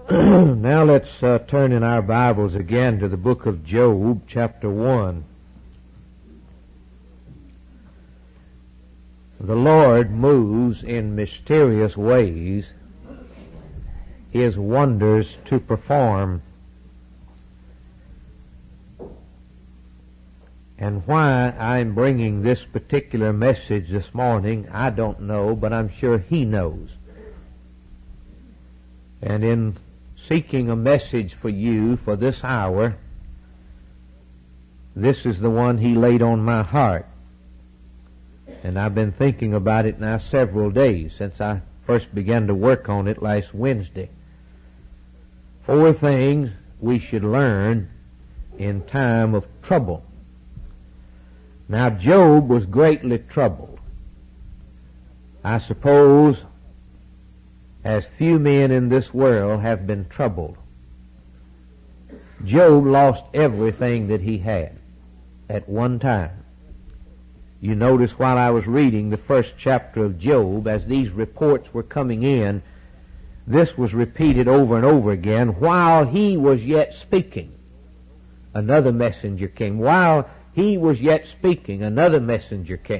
Now let's turn in our Bibles again to the book of Job, chapter 1. The Lord moves in mysterious ways, His wonders to perform. And why I'm bringing this particular message this morning, I don't know, but I'm sure He knows. And in seeking a message for you for this hour, this is the one He laid on my heart. And I've been thinking about it now several days since I first began to work on it last Wednesday. 4 things we should learn in time of trouble. Now, Job was greatly troubled. I suppose as few men in this world have been troubled. Job lost everything that he had at one time. You notice while I was reading the first chapter of Job, as these reports were coming in, this was repeated over and over again. While he was yet speaking, another messenger came. While he was yet speaking, another messenger came.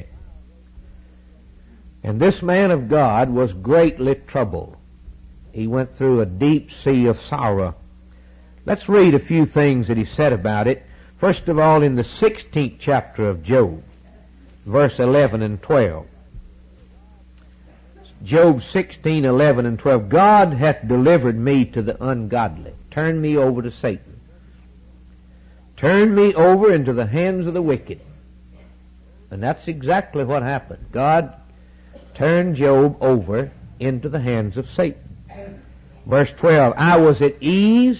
And this man of God was greatly troubled. He went through a deep sea of sorrow. Let's read a few things that he said about it. First of all, in the 16th chapter of Job, verse 11 and 12. Job 16, 11 and 12. God hath delivered me to the ungodly. Turn me over to Satan. Turn me over into the hands of the wicked. And that's exactly what happened. God turned Job over into the hands of Satan. Verse 12, I was at ease,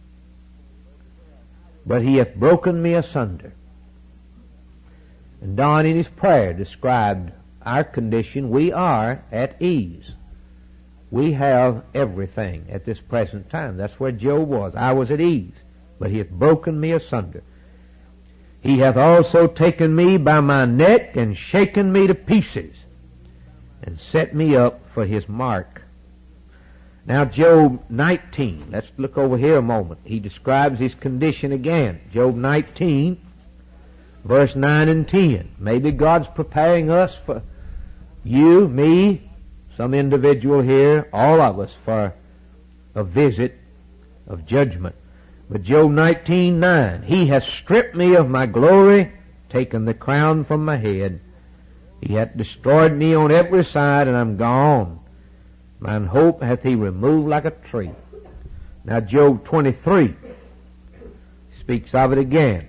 but he hath broken me asunder. And Don in his prayer described our condition. We are at ease. We have everything at this present time. That's where Job was. I was at ease, but he hath broken me asunder. He hath also taken me by my neck and shaken me to pieces and set me up for his mark. Now Job 19, let's look over here a moment. He describes his condition again. Job 19, verse 9 and 10. Maybe God's preparing us for you, me, some individual here, all of us, for a visit of judgment. But Job 19:9, He hath stripped me of my glory, taken the crown from my head. He hath destroyed me on every side, and I'm gone. Mine hope hath He removed like a tree. Now Job 23 speaks of it again.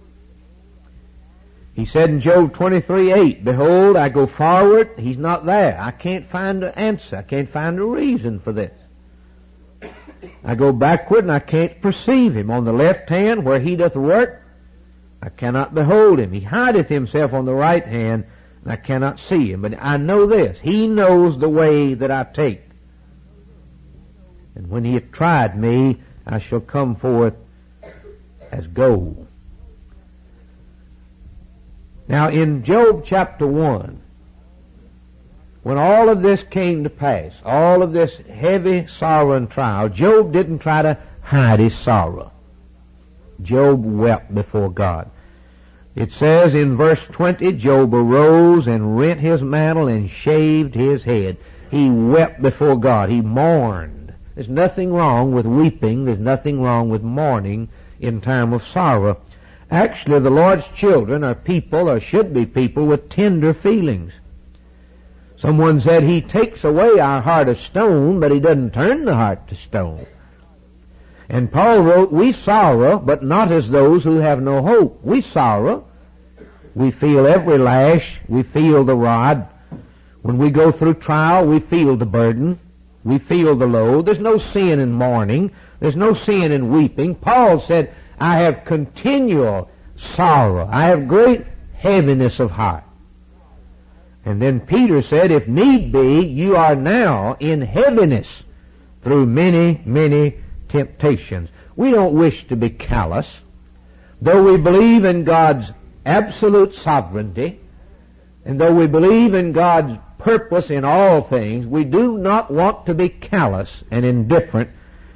He said in Job 23:8, Behold, I go forward. He's not there. I can't find an answer. I can't find a reason for this. I go backward and I can't perceive Him. On the left hand where He doth work, I cannot behold Him. He hideth Himself on the right hand, and I cannot see Him. But I know this, He knows the way that I take. And when He hath tried me, I shall come forth as gold. Now in Job chapter 1, when all of this came to pass, all of this heavy sorrow and trial, Job didn't try to hide his sorrow. Job wept before God. It says in verse 20, Job arose and rent his mantle and shaved his head. He wept before God. He mourned. There's nothing wrong with weeping. There's nothing wrong with mourning in time of sorrow. Actually, the Lord's children are people, or should be people, with tender feelings. Someone said He takes away our heart of stone, but He doesn't turn the heart to stone. And Paul wrote, we sorrow, but not as those who have no hope. We sorrow. We feel every lash. We feel the rod. When we go through trial, we feel the burden. We feel the load. There's no sin in mourning. There's no sin in weeping. Paul said, I have continual sorrow. I have great heaviness of heart. And then Peter said, if need be, you are now in heaviness through many, many temptations. We don't wish to be callous. Though we believe in God's absolute sovereignty, and though we believe in God's purpose in all things, we do not want to be callous and indifferent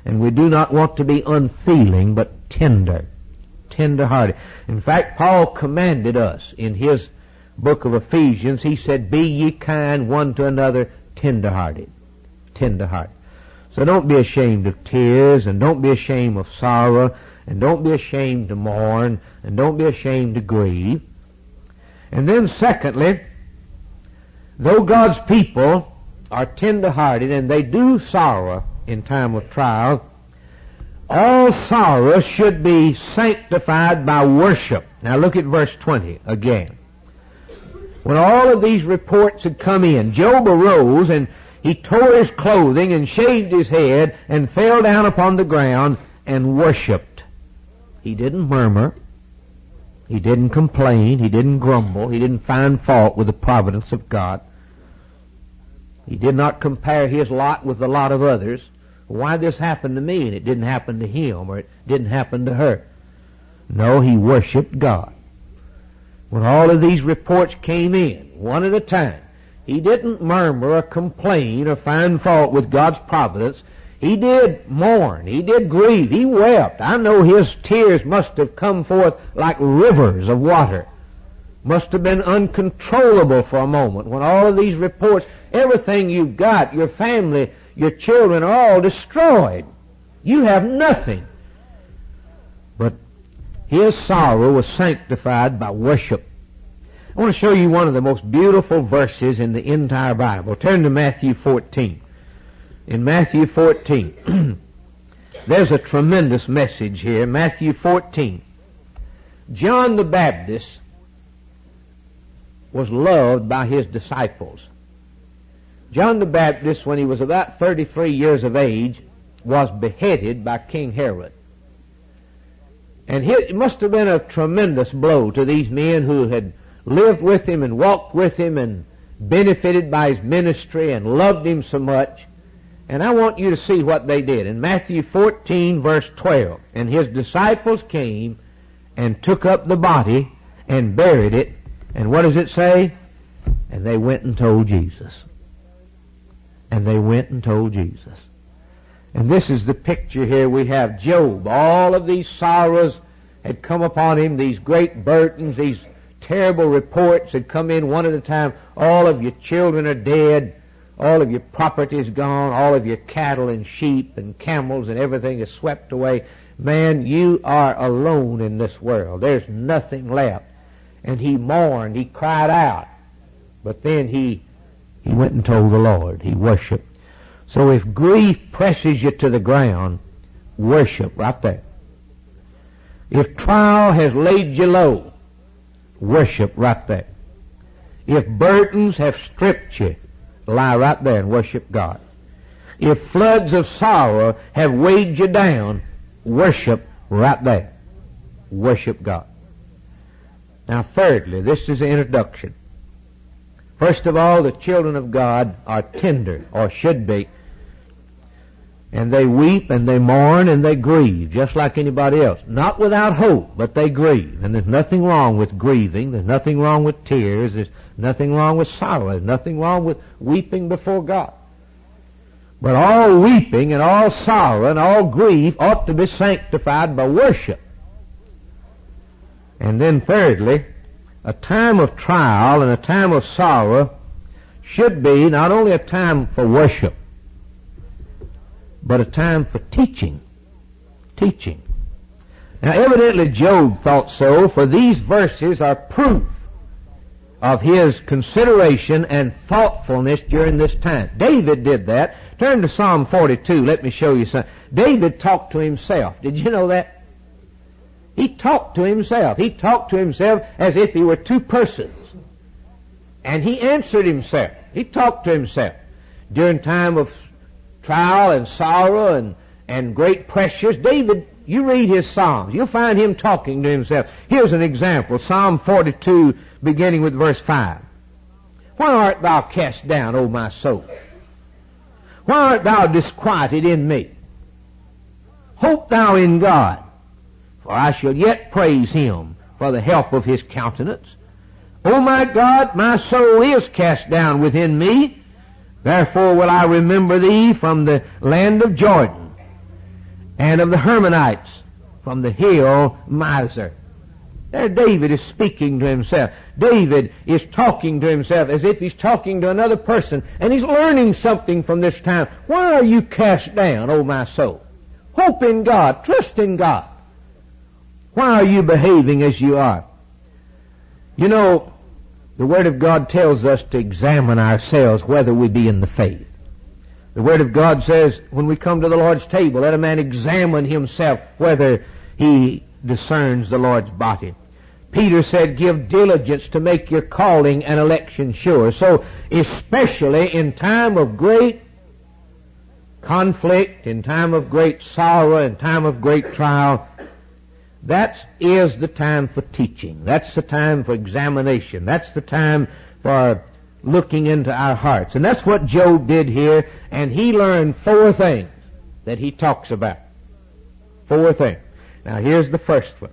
And we do not want to be unfeeling, but tender-hearted. In fact, Paul commanded us in his book of Ephesians, he said, "Be ye kind one to another, tender-hearted." Tender-hearted. So don't be ashamed of tears, and don't be ashamed of sorrow, and don't be ashamed to mourn, and don't be ashamed to grieve. And then secondly, though God's people are tender-hearted and they do sorrow in time of trial, all sorrow should be sanctified by worship. Now look at verse 20 again. When all of these reports had come in, Job arose and he tore his clothing and shaved his head and fell down upon the ground and worshipped. He didn't murmur. He didn't complain. He didn't grumble. He didn't find fault with the providence of God. He did not compare his lot with the lot of others. Why this happened to me and it didn't happen to him, or it didn't happen to her? No, he worshipped God. When all of these reports came in, one at a time, he didn't murmur or complain or find fault with God's providence. He did mourn. He did grieve. He wept. I know his tears must have come forth like rivers of water. Must have been uncontrollable for a moment when all of these reports, everything you've got, your family, your children are all destroyed. You have nothing. But his sorrow was sanctified by worship. I want to show you one of the most beautiful verses in the entire Bible. Turn to Matthew 14. In Matthew 14, there's a tremendous message here. Matthew 14. John the Baptist was loved by his disciples. John the Baptist, when he was about 33 years of age, was beheaded by King Herod. And it must have been a tremendous blow to these men who had lived with him and walked with him and benefited by his ministry and loved him so much. And I want you to see what they did. In Matthew 14, verse 12, "And his disciples came and took up the body and buried it." And what does it say? "And they went and told Jesus." And they went and told Jesus. And this is the picture here we have. Job, all of these sorrows had come upon him, these great burdens, these terrible reports had come in one at a time. All of your children are dead. All of your property is gone. All of your cattle and sheep and camels and everything is swept away. Man, you are alone in this world. There's nothing left. And he mourned. He cried out. But then he went and told the Lord. He worshiped. So if grief presses you to the ground, worship right there. If trial has laid you low, worship right there. If burdens have stripped you, lie right there and worship God. If floods of sorrow have weighed you down, worship right there. Worship God. Now thirdly, this is the introduction. First of all, the children of God are tender, or should be, and they weep and they mourn and they grieve, just like anybody else. Not without hope, but they grieve. And there's nothing wrong with grieving. There's nothing wrong with tears. There's nothing wrong with sorrow. There's nothing wrong with weeping before God. But all weeping and all sorrow and all grief ought to be sanctified by worship. And then thirdly, a time of trial and a time of sorrow should be not only a time for worship, but a time for teaching. Teaching. Now evidently Job thought so, for these verses are proof of his consideration and thoughtfulness during this time. David did that. Turn to Psalm 42. Let me show you something. David talked to himself. Did you know that? He talked to himself. He talked to himself as if he were two persons. And he answered himself. He talked to himself. During time of trial and sorrow and great pressures, David, you read his Psalms, you'll find him talking to himself. Here's an example. Psalm 42, beginning with verse 5. "Why art thou cast down, O my soul? Why art thou disquieted in me? Hope thou in God, for I shall yet praise him for the help of his countenance. O my God, my soul is cast down within me. Therefore will I remember thee from the land of Jordan, and of the Hermonites from the hill Mizar. There David is speaking to himself. David is talking to himself as if he's talking to another person, and he's learning something from this time. Why are you cast down, O my soul? Hope in God. Trust in God. Why are you behaving as you are? You know, the Word of God tells us to examine ourselves whether we be in the faith. The Word of God says, when we come to the Lord's table, let a man examine himself whether he discerns the Lord's body. Peter said, give diligence to make your calling and election sure. So, especially in time of great conflict, in time of great sorrow, in time of great trial, that is the time for teaching. That's the time for examination. That's the time for looking into our hearts. And that's what Job did here, and he learned 4 things that he talks about. 4 things. Now here's the first one.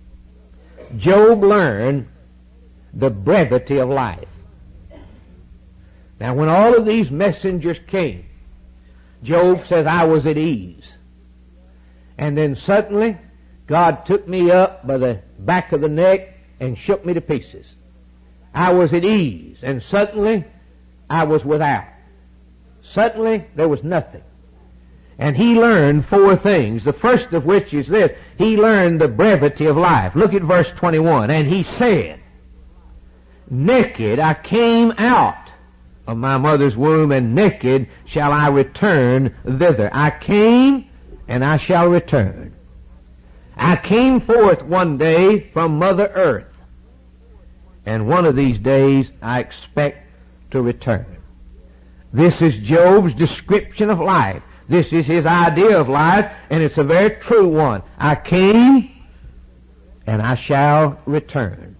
Job learned the brevity of life. Now when all of these messengers came, Job says, I was at ease. And then suddenly, God took me up by the back of the neck and shook me to pieces. I was at ease, and suddenly I was without. Suddenly there was nothing. And he learned 4 things, the first of which is this. He learned the brevity of life. Look at verse 21. And he said, naked I came out of my mother's womb, and naked shall I return thither. I came, and I shall return. I came forth one day from Mother Earth, and one of these days I expect to return. This is Job's description of life. This is his idea of life, and it's a very true one. I came, and I shall return.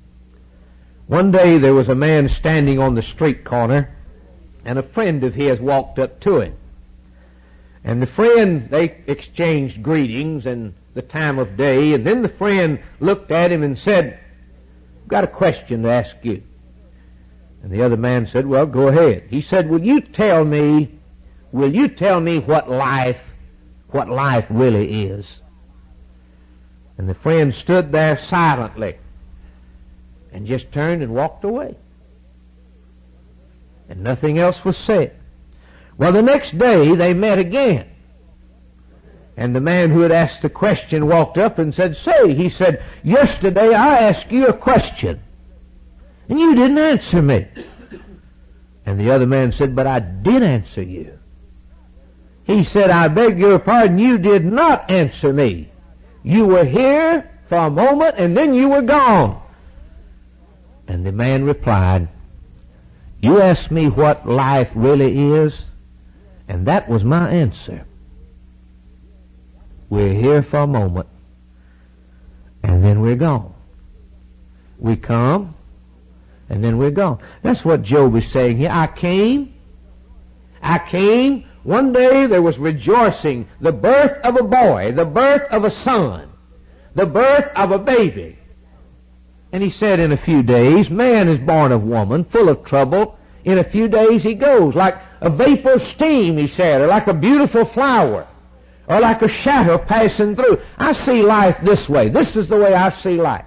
One day there was a man standing on the street corner, and a friend of his walked up to him. And the friend, they exchanged greetings and the time of day, and then the friend looked at him and said, I've got a question to ask you. And the other man said, well, go ahead. He said, will you tell me what life really is? And the friend stood there silently and just turned and walked away. And nothing else was said. Well, the next day they met again. And the man who had asked the question walked up and said, say, he said, yesterday I asked you a question, and you didn't answer me. And the other man said, but I did answer you. He said, I beg your pardon, you did not answer me. You were here for a moment, and then you were gone. And the man replied, you asked me what life really is, and that was my answer. We're here for a moment, and then we're gone. We come, and then we're gone. That's what Job is saying here. I came. One day there was rejoicing, the birth of a boy, the birth of a son, the birth of a baby. And he said, in a few days, man is born of woman, full of trouble. In a few days he goes, like a vapor of steam, he said, or like a beautiful flower, or like a shadow passing through. I see life this way. This is the way I see life.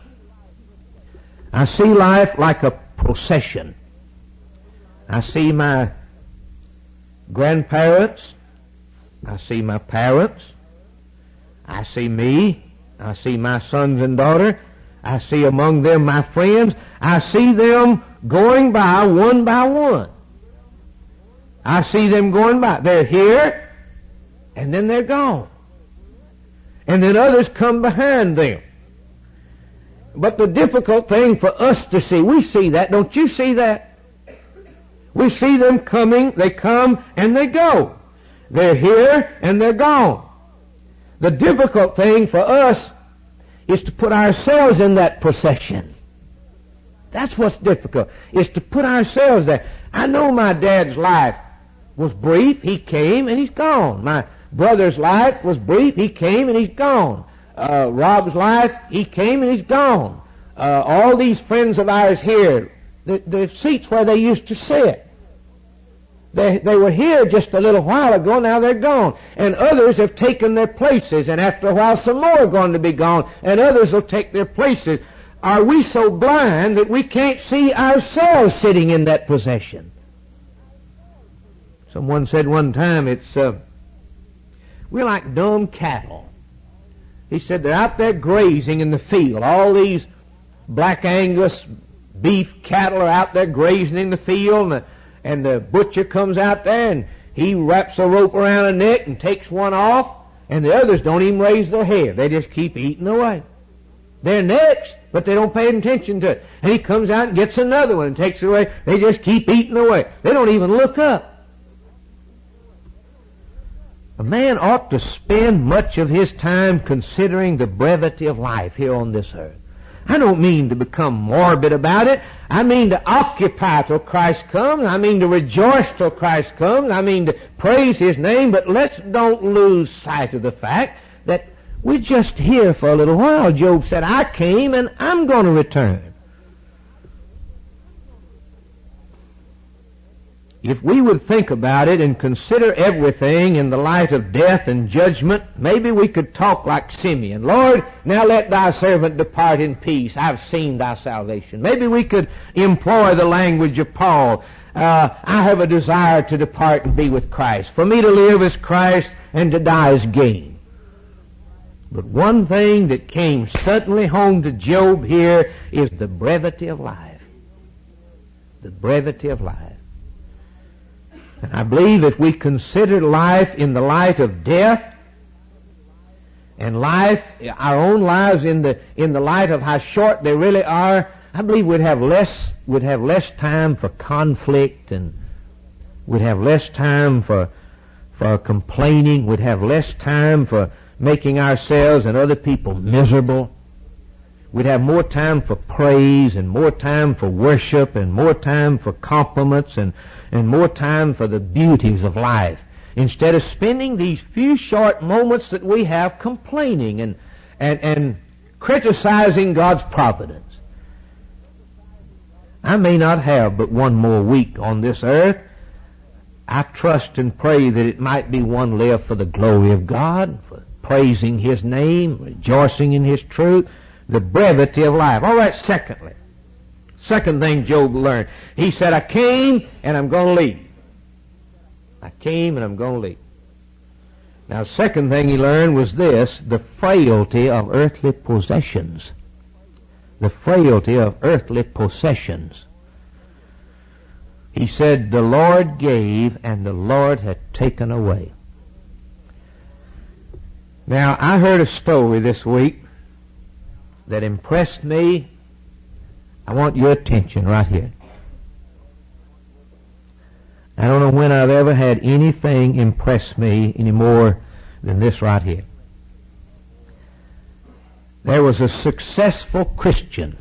I see life like a procession. I see my grandparents. I see my parents. I see me. I see my sons and daughter. I see among them my friends. I see them going by one. I see them going by. They're here, and then they're gone. And then others come behind them. But the difficult thing for us to see, we see that, don't you see that? We see them coming, they come, and they go. They're here, and they're gone. The difficult thing for us is to put ourselves in that procession. That's what's difficult, is to put ourselves there. I know my dad's life was brief. He came, and he's gone. My brother's life was brief. He came, and he's gone. Rob's life, he came, and he's gone. All these friends of ours here, the seats where they used to sit. They were here just a little while ago, now they're gone. And others have taken their places, and after a while some more are going to be gone, and others will take their places. Are we so blind that we can't see ourselves sitting in that possession? Someone said one time, we're like dumb cattle. He said they're out there grazing in the field. All these Black Angus beef cattle are out there grazing in the field, and the butcher comes out there and he wraps a rope around a neck and takes one off, and the others don't even raise their head. They just keep eating away. They're next, but they don't pay attention to it. And he comes out and gets another one and takes it away. They just keep eating away. They don't even look up. A man ought to spend much of his time considering the brevity of life here on this earth. I don't mean to become morbid about it. I mean to occupy till Christ comes. I mean to rejoice till Christ comes. I mean to praise His name. But let's don't lose sight of the fact that we're just here for a little while. Job said, I came and I'm going to return. If we would think about it and consider everything in the light of death and judgment, maybe we could talk like Simeon. Lord, now let thy servant depart in peace. I've seen thy salvation. Maybe we could employ the language of Paul. I have a desire to depart and be with Christ. For me to live is Christ and to die is gain. But one thing that came suddenly home to Job here is the brevity of life. The brevity of life. And I believe if we consider life in the light of death, and life, our own lives in the light of how short they really are, I believe we'd have less time for conflict, and we'd have less time for complaining, we'd have less time for making ourselves and other people miserable. We'd have more time for praise and more time for worship and more time for compliments and more time for the beauties of life, instead of spending these few short moments that we have complaining and criticizing God's providence. I may not have but one more week on this earth. I trust and pray that it might be one lived for the glory of God, for praising His name, rejoicing in His truth, the brevity of life. All right, second thing Job learned. He said, I came and I'm going to leave. I came and I'm going to leave. Now, the second thing he learned was this, the frailty of earthly possessions. The frailty of earthly possessions. He said, the Lord gave and the Lord had taken away. Now, I heard a story this week that impressed me. I want your attention right here. I don't know when I've ever had anything impress me any more than this right here. There was a successful Christian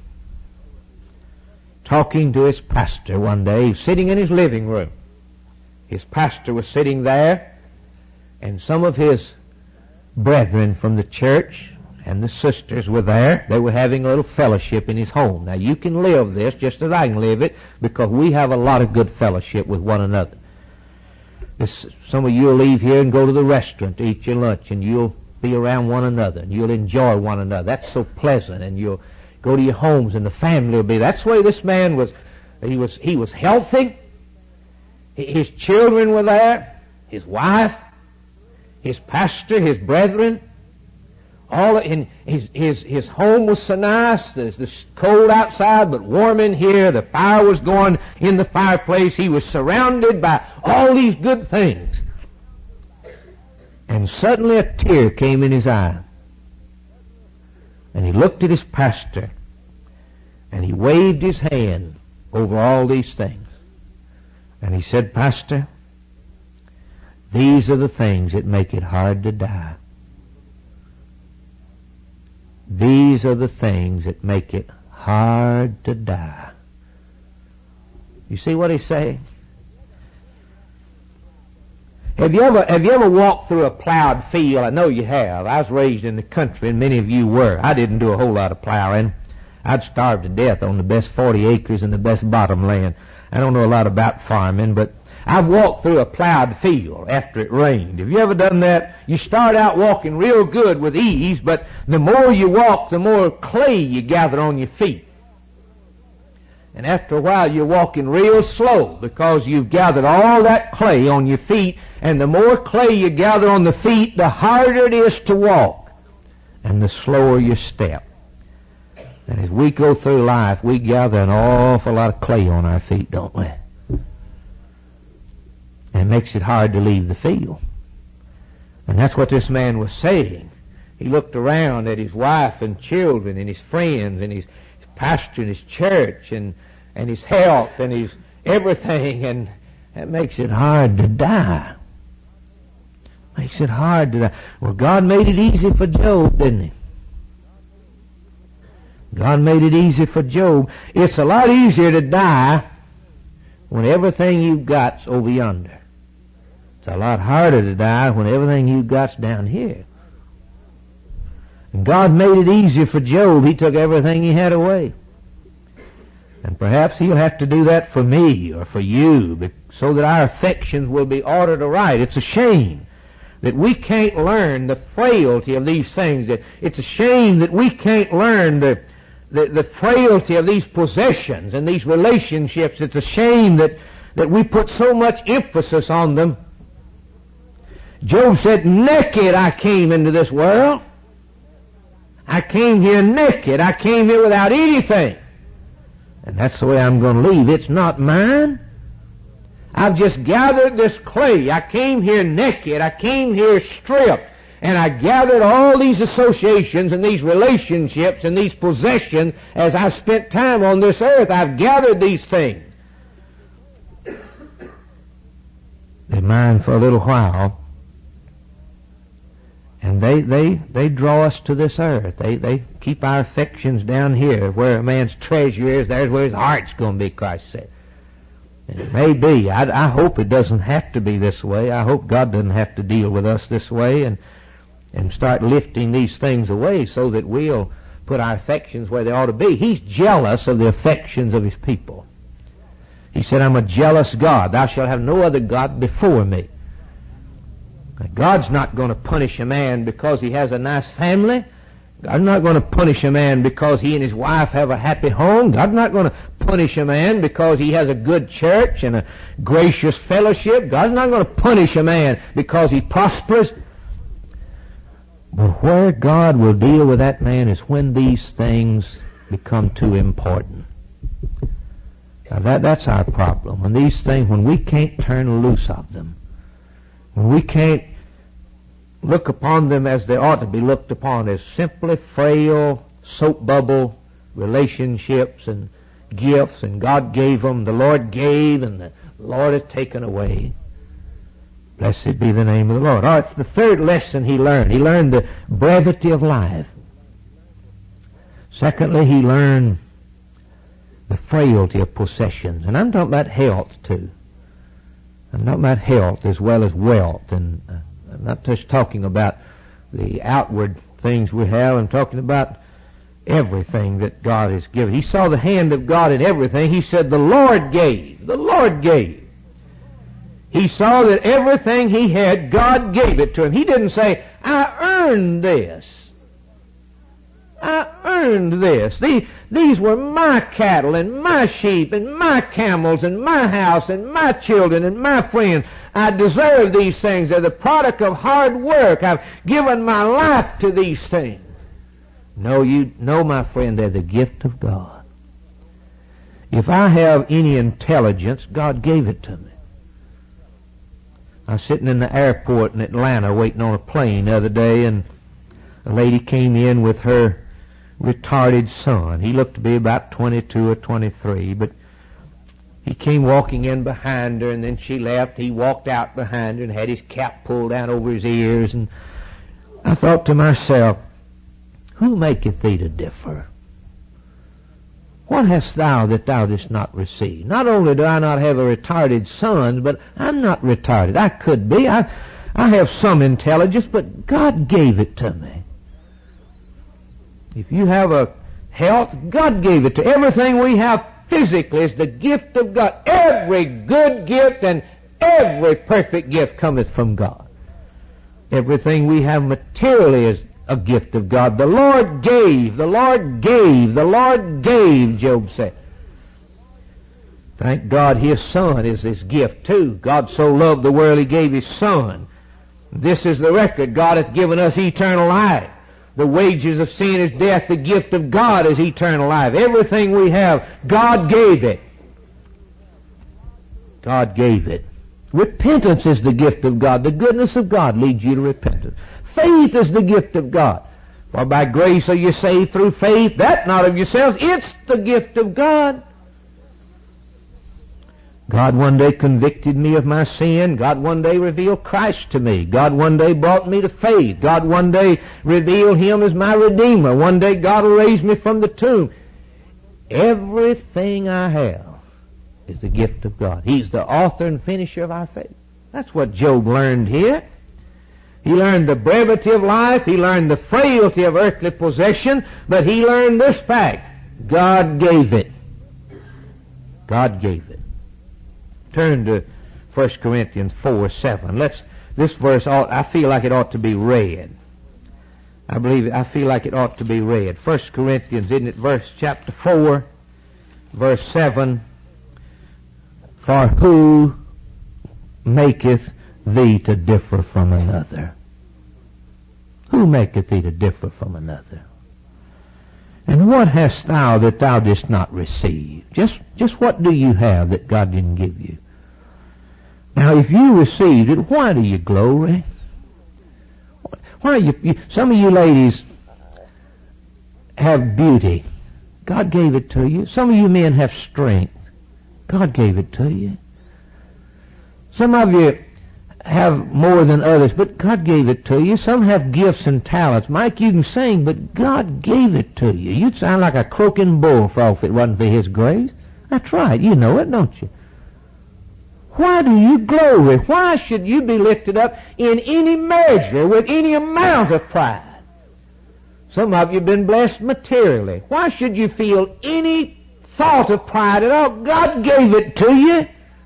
talking to his pastor one day. He was sitting in his living room. His pastor was sitting there, and some of his brethren from the church and the sisters were there. They were having a little fellowship in his home. Now, you can live this just as I can live it, because we have a lot of good fellowship with one another. Some of you will leave here and go to the restaurant to eat your lunch, and you'll be around one another, and you'll enjoy one another. That's so pleasant, and you'll go to your homes, and the family will be. That's the way this man was. He was healthy. His children were there. His wife, his pastor, his brethren. All in his home was so nice. It's cold outside, but warm in here. The fire was going in the fireplace. He was surrounded by all these good things. And suddenly a tear came in his eye. And he looked at his pastor, and he waved his hand over all these things. And he said, Pastor, these are the things that make it hard to die. These are the things that make it hard to die. You see what he's saying? Have you ever walked through a plowed field? I know you have. I was raised in the country, and many of you were. I didn't do a whole lot of plowing. I'd starve to death on the best 40 acres in the best bottom land. I don't know a lot about farming, but I've walked through a plowed field after it rained. Have you ever done that? You start out walking real good with ease, but the more you walk, the more clay you gather on your feet. And after a while, you're walking real slow because you've gathered all that clay on your feet, and the more clay you gather on the feet, the harder it is to walk, and the slower your step. And as we go through life, we gather an awful lot of clay on our feet, don't we? And it makes it hard to leave the field. And that's what this man was saying. He looked around at his wife and children and his friends and his pastor and his church and his health and his everything, and that makes it hard to die. Makes it hard to die. Well, God made it easy for Job, didn't he? God made it easy for Job. It's a lot easier to die when everything you've got's over yonder. It's a lot harder to die when everything you've got's down here. And God made it easier for Job. He took everything he had away. And perhaps He'll have to do that for me or for you, so that our affections will be ordered aright. It's a shame that we can't learn the frailty of these things. It's a shame that we can't learn the frailty of these possessions and these relationships. It's a shame that we put so much emphasis on them. Job said, naked I came into this world. I came here naked. I came here without anything. And that's the way I'm going to leave. It's not mine. I've just gathered this clay. I came here naked. I came here stripped. And I gathered all these associations and these relationships and these possessions as I've spent time on this earth. I've gathered these things. They're mine for a little while. And they draw us to this earth. They keep our affections down here. Where a man's treasure is, there's where his heart's going to be, Christ said. And it may be. I hope it doesn't have to be this way. I hope God doesn't have to deal with us this way and start lifting these things away so that we'll put our affections where they ought to be. He's jealous of the affections of His people. He said, I'm a jealous God. Thou shalt have no other God before me. God's not going to punish a man because he has a nice family. God's not going to punish a man because he and his wife have a happy home. God's not going to punish a man because he has a good church and a gracious fellowship. God's not going to punish a man because he prospers. But where God will deal with that man is when these things become too important. Now that's our problem. When we can't turn loose of them, when we can't look upon them as they ought to be looked upon, as simply frail soap bubble relationships and gifts, and God gave them, the Lord gave, and the Lord has taken away. Blessed be the name of the Lord. It's the third lesson he learned. He learned the brevity of life. Secondly, he learned the frailty of possessions. And I'm talking about health too. I'm talking about health as well as wealth. And I'm not just talking about the outward things we have. I'm talking about everything that God has given. He saw the hand of God in everything. He said, the Lord gave. The Lord gave. He saw that everything he had, God gave it to him. He didn't say, I earned this. I earned this. These were my cattle and my sheep and my camels and my house and my children and my friends. I deserve these things. They're the product of hard work. I've given my life to these things. No, my friend, they're the gift of God. If I have any intelligence, God gave it to me. I was sitting in the airport in Atlanta waiting on a plane the other day, and a lady came in with her retarded son. He looked to be about 22 or 23, but he came walking in behind her, and then she left. He walked out behind her and had his cap pulled down over his ears, and I thought to myself, who maketh thee to differ? What hast thou that thou didst not receive? Not only do I not have a retarded son, but I'm not retarded. I could be. I have some intelligence, but God gave it to me. If you have a health, God gave it to you. Everything we have physically is the gift of God. Every good gift and Every perfect gift cometh from God. Everything we have materially is a gift of God. The Lord gave, the Lord gave, the Lord gave, Job said. Thank God His Son is His gift too. God so loved the world He gave His Son. This is the record. God hath given us eternal life. The wages of sin is death. The gift of God is eternal life. Everything we have, God gave it. God gave it. Repentance is the gift of God. The goodness of God leads you to repentance. Faith is the gift of God. For by grace are you saved through faith, that not of yourselves. It's the gift of God. God one day convicted me of my sin. God one day revealed Christ to me. God one day brought me to faith. God one day revealed Him as my Redeemer. One day God will raise me from the tomb. Everything I have is the gift of God. He's the author and finisher of our faith. That's what Job learned here. He learned the brevity of life. He learned the frailty of earthly possession. But he learned this fact. God gave it. God gave it. Turn to 1 Corinthians 4:7. This verse I feel like it ought to be read. I feel like it ought to be read. 1 Corinthians, isn't it, chapter 4, verse 7. For who maketh thee to differ from another? Who maketh thee to differ from another? And what hast thou that thou didst not receive? Just what do you have that God didn't give you? Now, if you received it, why do you glory? Why you some of you ladies have beauty. God gave it to you. Some of you men have strength. God gave it to you. Some of you have more than others, but God gave it to you. Some have gifts and talents. Mike, you can sing, but God gave it to you. You'd sound like a croaking bullfrog if it wasn't for His grace. That's right. You know it, don't you? Why do you glory? Why should you be lifted up in any measure with any amount of pride? Some of you have been blessed materially. Why should you feel any thought of pride at all? God gave it to you.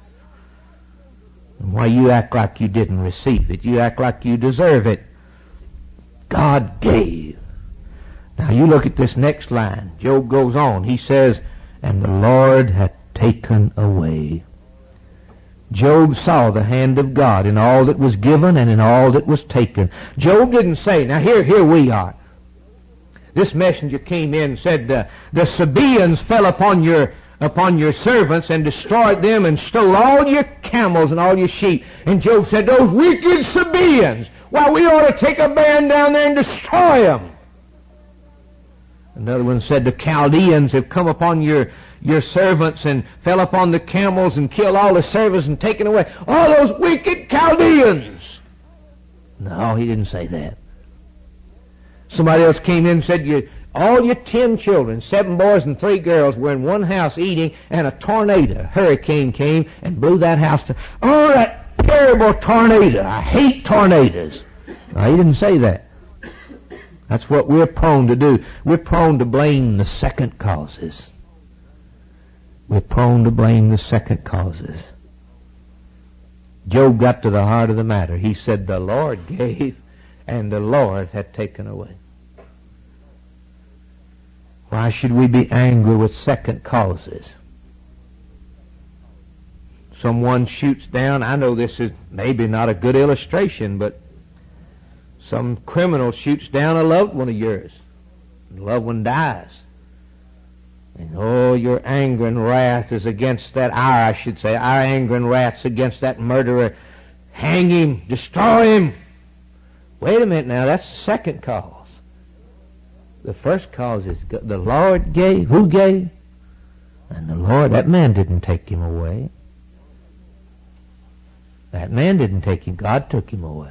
Why you act like you didn't receive it? You act like you deserve it. God gave. Now you look at this next line. Job goes on. He says, and the Lord hath taken away. Job saw the hand of God in all that was given and in all that was taken. Job didn't say, now here we are. This messenger came in and said, the Sabaeans fell upon your servants and destroyed them and stole all your camels and all your sheep. And Job said, those wicked Sabaeans, why, we ought to take a band down there and destroy them. Another one said, the Chaldeans have come upon your servants and fell upon the camels and killed all the servants and taken away all those wicked Chaldeans. No, he didn't say that. Somebody else came in and said, all your 10 children, 7 boys and 3 girls, were in one house eating, and a hurricane came and blew that house to... Oh, that terrible tornado. I hate tornadoes. No, he didn't say that. That's what we're prone to do. We're prone to blame the second causes. We're prone to blame the second causes. Job got to the heart of the matter. He said, the Lord gave, and the Lord hath taken away. Why should we be angry with second causes? Someone shoots down, I know this is maybe not a good illustration, but some criminal shoots down a loved one of yours. The loved one dies. And oh, your anger and wrath is against that, our anger and wrath is against that murderer. Hang him, destroy him. Wait a minute now, that's the second cause. The first cause is the Lord gave. Who gave? And the Lord, that man didn't take him away. That man didn't take him. God took him away.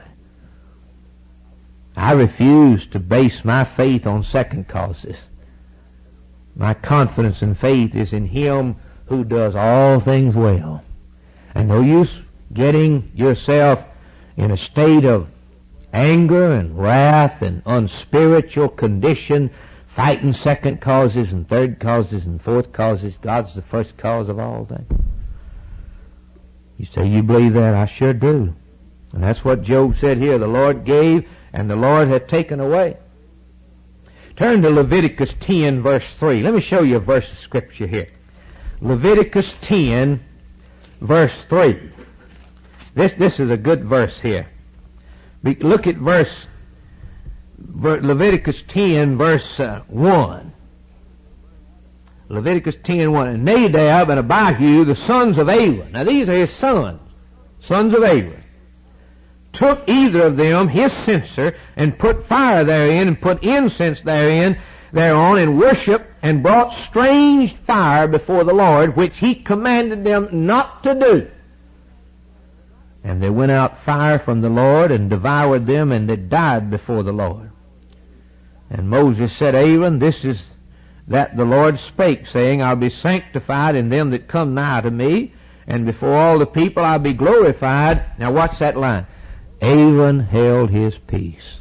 I refuse to base my faith on second causes. My confidence and faith is in Him who does all things well. And no use getting yourself in a state of anger and wrath and unspiritual condition, fighting second causes and third causes and fourth causes. God's the first cause of all things. You say, you believe that? I sure do. And that's what Job said here. The Lord gave, and the Lord had taken away. Turn to Leviticus 10, verse 3. Let me show you a verse of Scripture here. Leviticus 10, verse 3. This is a good verse here. Look at Leviticus 10, verse 1. Leviticus 10:1. And Nadab and Abihu, the sons of Aaron. Now these are his sons of Aaron. Took either of them his censer and put fire therein and put incense thereon, and worshiped and brought strange fire before the Lord, which he commanded them not to do. And there went out fire from the Lord and devoured them, and they died before the Lord. And Moses said, Aaron, this is that the Lord spake, saying, I'll be sanctified in them that come nigh to me, and before all the people I'll be glorified. Now watch that line. Aaron held his peace.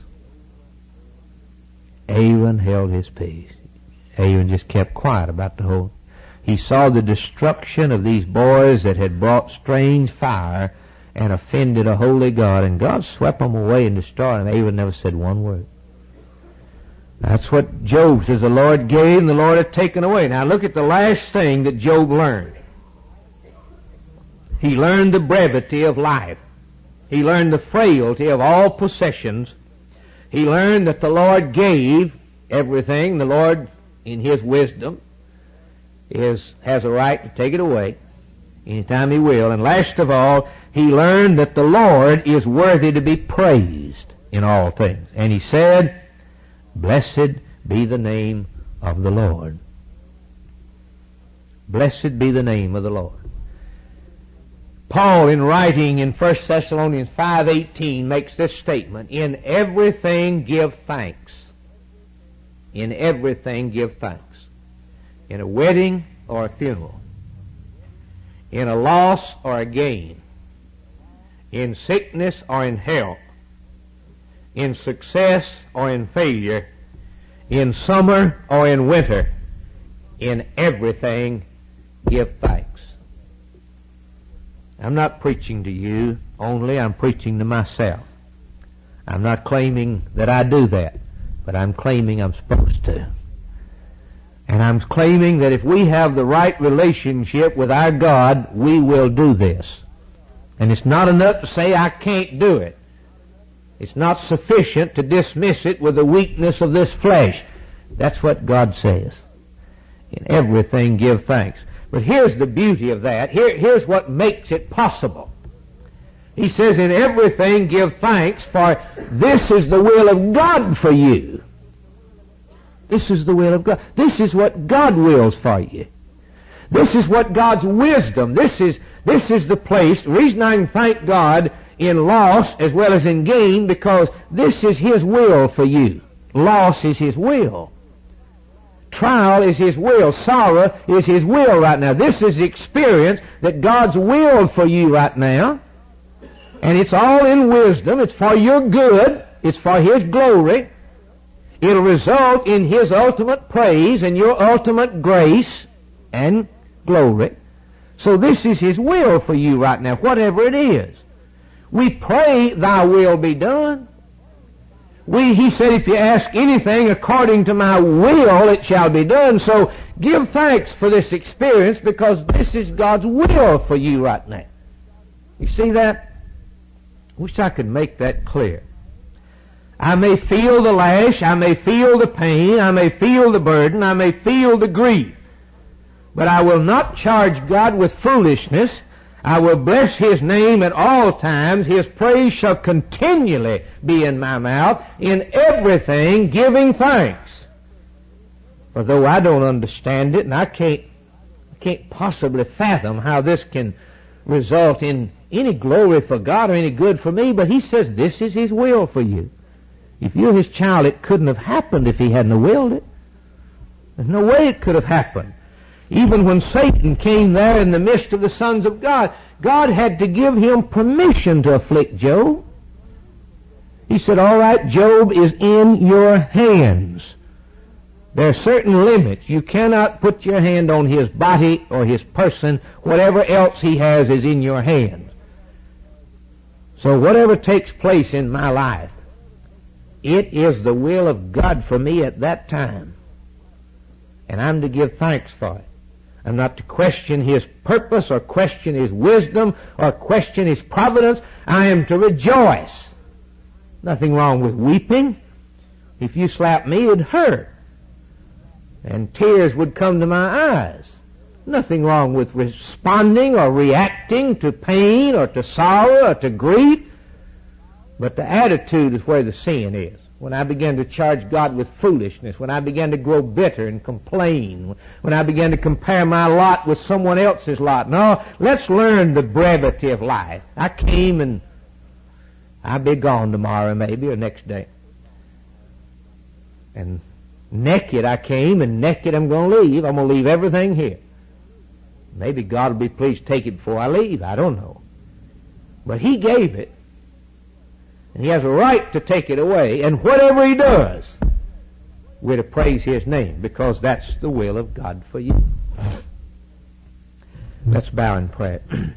Aaron held his peace. Aaron just kept quiet about the whole. He saw the destruction of these boys that had brought strange fire and offended a holy God, and God swept them away and destroyed them. Aaron never said one word. That's what Job says, the Lord gave and the Lord had taken away. Now look at the last thing that Job learned. He learned the brevity of life. He learned the frailty of all possessions. He learned that the Lord gave everything. The Lord, in His wisdom, has a right to take it away anytime He will. And last of all, he learned that the Lord is worthy to be praised in all things. And he said, Blessed be the name of the Lord. Blessed be the name of the Lord. Paul, in writing in 1 Thessalonians 5:18, makes this statement, In everything give thanks. In everything give thanks. In a wedding or a funeral. In a loss or a gain. In sickness or in health. In success or in failure, in summer or in winter, in everything give thanks. I'm not preaching to you only, I'm preaching to myself. I'm not claiming that I do that, but I'm claiming I'm supposed to. And I'm claiming that if we have the right relationship with our God, we will do this. And it's not enough to say I can't do it. It's not sufficient to dismiss it with the weakness of this flesh. That's what God says. In everything give thanks. But here's the beauty of that. Here's what makes it possible. He says, in everything give thanks, for this is the will of God for you. This is the will of God. This is what God wills for you. This is what God's wisdom, this is the place, the reason I can thank God in loss as well as in gain, because this is His will for you. Loss is His will. Trial is His will. Sorrow is His will right now. This is the experience that God's will for you right now. And it's all in wisdom. It's for your good. It's for His glory. It'll result in His ultimate praise and your ultimate grace and glory. So this is His will for you right now, whatever it is. We pray, Thy will be done. He said, if you ask anything according to my will, it shall be done. So give thanks for this experience, because this is God's will for you right now. You see that? Wish I could make that clear. I may feel the lash, I may feel the pain, I may feel the burden, I may feel the grief. But I will not charge God with foolishness. I will bless His name at all times. His praise shall continually be in my mouth, in everything giving thanks. For though I don't understand it, and I can't possibly fathom how this can result in any glory for God or any good for me, but He says this is His will for you. If you're His child, it couldn't have happened if He hadn't willed it. There's no way it could have happened. Even when Satan came there in the midst of the sons of God, God had to give him permission to afflict Job. He said, all right, Job is in your hands. There are certain limits. You cannot put your hand on his body or his person. Whatever else he has is in your hands. So whatever takes place in my life, it is the will of God for me at that time. And I'm to give thanks for it. I'm not to question His purpose or question His wisdom or question His providence. I am to rejoice. Nothing wrong with weeping. If you slapped me, it'd hurt. And tears would come to my eyes. Nothing wrong with responding or reacting to pain or to sorrow or to grief. But the attitude is where the sin is. When I began to charge God with foolishness, when I began to grow bitter and complain, when I began to compare my lot with someone else's lot. No, let's learn the brevity of life. I came and I'll be gone tomorrow maybe or next day. And naked I came and naked I'm going to leave. I'm going to leave everything here. Maybe God will be pleased to take it before I leave. I don't know. But He gave it. And He has a right to take it away. And whatever He does, we're to praise His name because that's the will of God for you. Let's bow in prayer.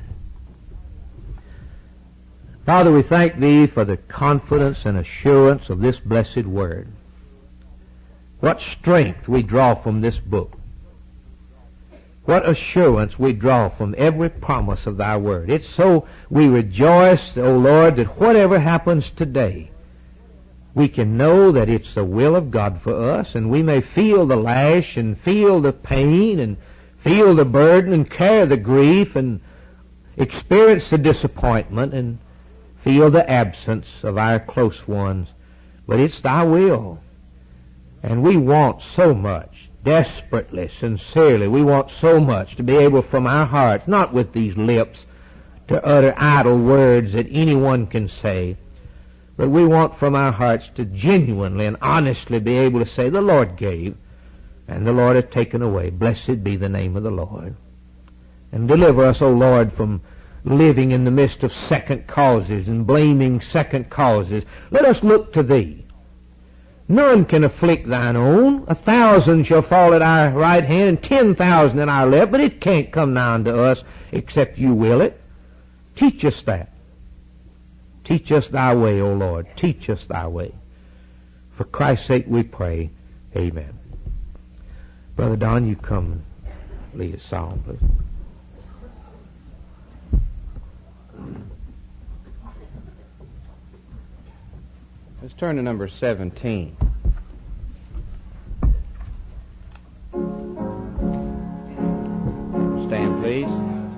Father, we thank Thee for the confidence and assurance of this blessed Word. What strength we draw from this book. What assurance we draw from every promise of Thy Word. It's so we rejoice, O Lord, that whatever happens today, we can know that it's the will of God for us, and we may feel the lash and feel the pain and feel the burden and carry the grief and experience the disappointment and feel the absence of our close ones. But it's Thy will. And we want so much. Desperately, sincerely, we want so much to be able from our hearts, not with these lips, to utter idle words that anyone can say, but we want from our hearts to genuinely and honestly be able to say, the Lord gave, and the Lord hath taken away. Blessed be the name of the Lord. And deliver us, O Lord, from living in the midst of second causes and blaming second causes. Let us look to Thee. None can afflict Thine own. 1,000 shall fall at our right hand and 10,000 at our left, but it can't come nigh unto us except You will it. Teach us that. Teach us Thy way, O Lord. Teach us Thy way. For Christ's sake we pray. Amen. Brother Don, you come and lead a song, please. Let's turn to number 17. Stand, please.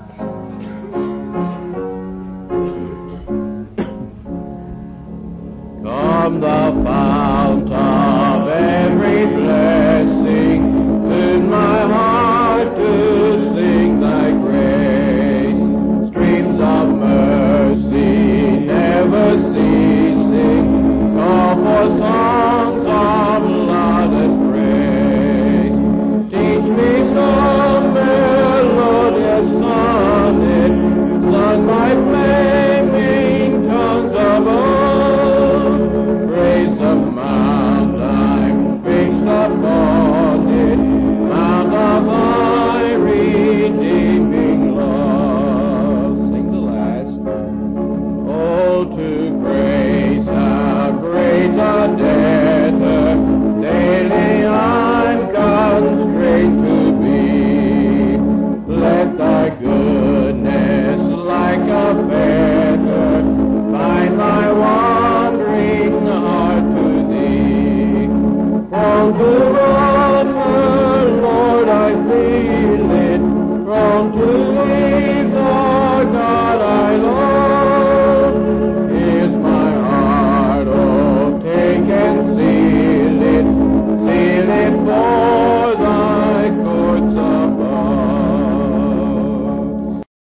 Come the fount of every blessing, tune my heart to sing Thy grace. Streams of mercy never ceasing, call for songs of loudest praise. Teach me some melodious sonnet, sung by flaming tongues above. Praise the mount I'm fixed upon it, mount of Thy redeeming love. Sing the last. Oh, to grace how great a debtor daily I'm constrained to be. Let Thy goodness like a fetter bind my wandering heart to Thee. Prone to